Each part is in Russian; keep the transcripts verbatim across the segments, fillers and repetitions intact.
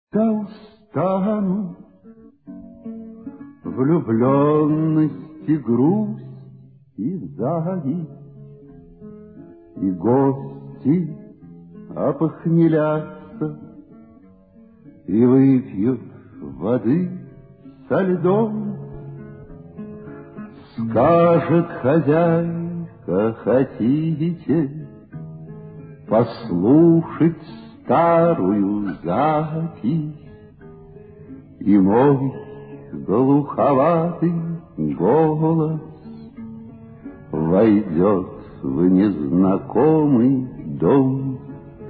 Да устану влюбленность и грусть и зависть, и гости опохмелятся и выпьют воды со льдом. Скажет хозяйка: хотите послушать старую запись? И мой глуховатый голос войдет в незнакомый дом.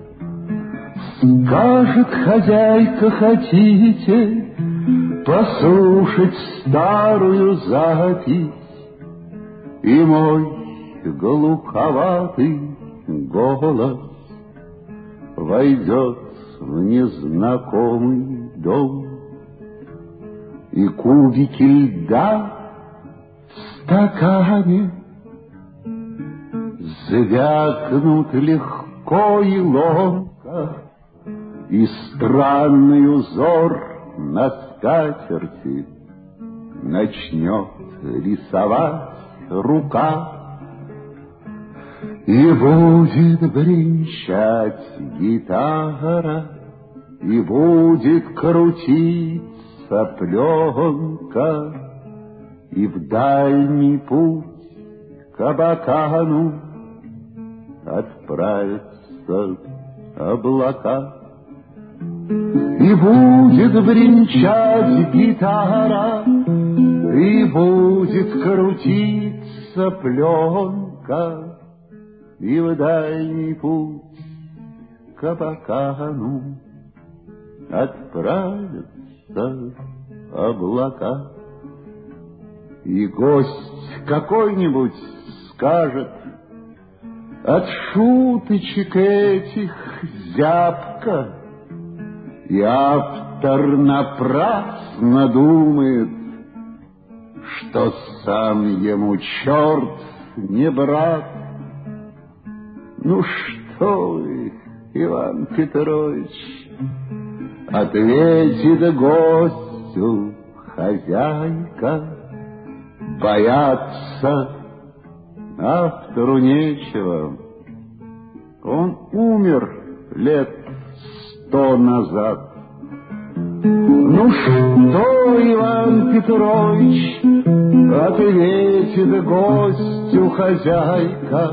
Скажет хозяйка: хотите послушать старую запись? И мой глуховатый голос войдет в незнакомый дом. И кубики льда в стакане звякнут легко и ловко, и странный узор на скатерти начнет рисовать рука. И будет бренчать гитара, и будет крутиться пленка, и в дальний путь к Абакану отправятся облака. И будет бренчать гитара, и будет крутиться пленка, и в дальний путь к Абакану отправятся облака. И гость какой-нибудь скажет: от шуточек этих зябко. И автор напрасно думает, что сам ему черт не брат. Ну что вы, Иван Петрович, ответит гостю хозяйка: бояться автору нечего. Он умер лет сто назад. Ну что, Иван Петрович, ответит гостю хозяйка: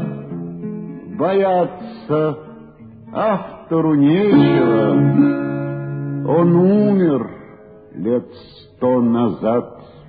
бояться автору нечего. Он умер лет сто назад.